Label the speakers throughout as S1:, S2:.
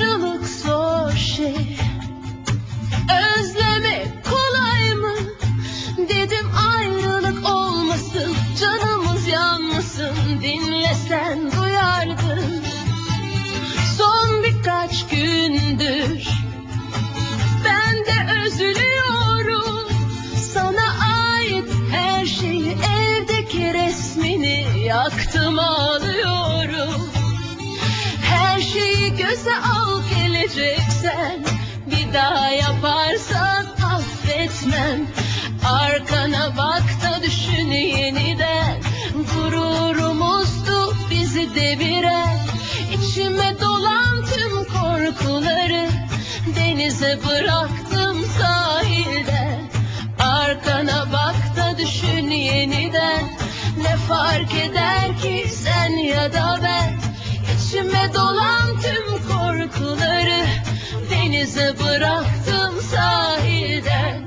S1: Ayrılık zor şey, özlemek kolay mı? Dedim ayrılık olmasın, canımız yanmasın. Dinlesen duyardın. Son birkaç gündür ben de üzülüyorum. Sana ait her şeyi, evdeki resmini yaktım, ağlıyorum. Her şeyi göze al, geleceksen bir daha yaparsan affetmem. Arkana bak da düşün yeniden, gururumuzdu bizi deviren. İçime dolan tüm korkuları denize bıraktım sahilden. Arkana bak da düşün yeniden, ne fark eder ki sen ya da ben? İçime dolan tüm korkuları denize bıraktım sahilden.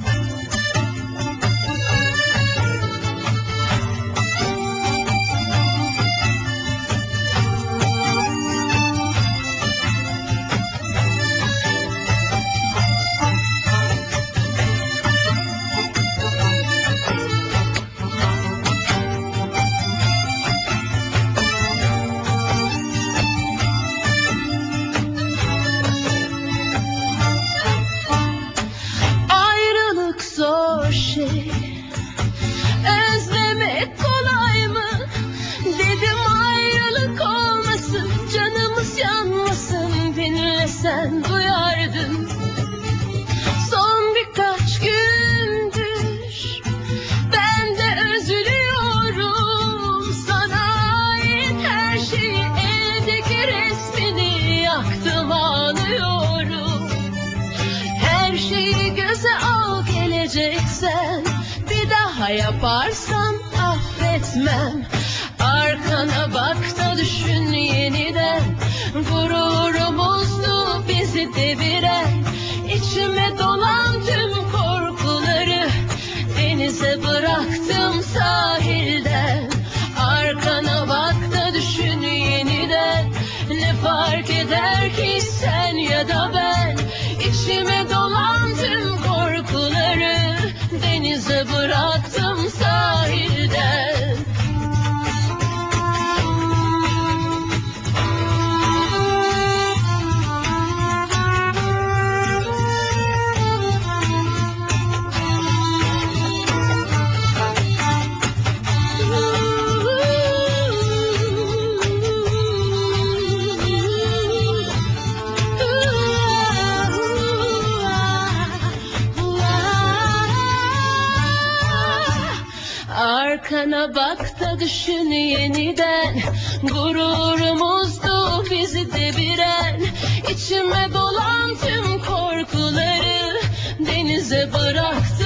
S1: Ayrılık zor şey, özlemek kolay mı? Dedim ayrılık olmasın, canımız yanmasın. Dinlesen duyardın. Son birkaç gündür ben de üzülüyorum. Sana ait her şeyi, evdeki resmini yaktım, ağlıyorum. Her şeyi göze al, geleceksen bir daha yaparsan affetmem. Arkana bak da düşün yeniden, gururumuzdu bizi deviren. İçime dolan tüm korkuları denize bıraktım sahilden. Arkana bak da düşün yeniden, ne fark eder ki sen ya da ben? İçime dolan tüm korkuları denize bıraktım sahilden. Arkana bak da düşün yeniden, gururumuzdu bizi deviren. İçime dolan tüm korkuları denize bıraktım